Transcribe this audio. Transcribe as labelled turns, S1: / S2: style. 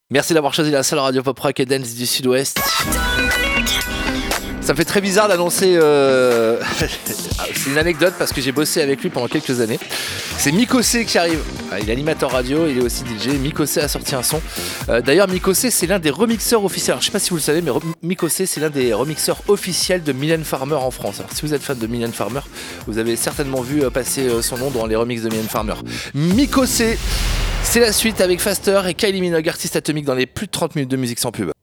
S1: Merci d'avoir choisi la seule radio pop rock et dance du Sud-Ouest. Ça me fait très bizarre d'annoncer... C'est une anecdote parce que j'ai bossé avec lui pendant quelques années. C'est Mikosé qui arrive. Il est animateur radio, il est aussi DJ. Mikosé a sorti un son. D'ailleurs, Mikosé, c'est l'un des remixeurs officiels. Alors, je ne sais pas si vous le savez, mais Mikosé, c'est l'un des remixeurs officiels de Mylène Farmer en France. Alors, si vous êtes fan de Mylène Farmer, vous avez certainement vu passer son nom dans les remixes de Mylène Farmer. Mikosé, c'est la suite avec Faster et Kylie Minogue, artiste atomique dans les plus de 30 minutes de musique sans pub.